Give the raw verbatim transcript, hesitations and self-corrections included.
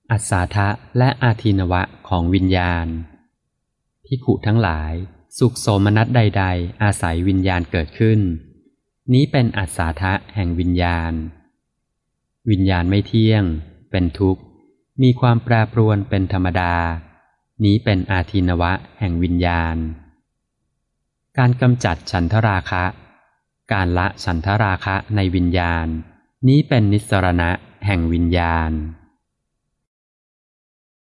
อัศาทะและอาทินวะของวิญญาณภิกขุทั้งหลายสุขโสมนัสใดๆอาศัยวิญญาณเกิดขึ้นนี้เป็นอัศาทะแห่งวิญญาณวิญญาณไม่เที่ยงเป็นทุกข์มีความแปรปรวนเป็นธรรมดานี้เป็นอาทินวะแห่งวิญญาณการกำจัดฉันทราคะการละฉันทราคะในวิญญาณนี้เป็นนิสสรณะแห่งวิญญาณ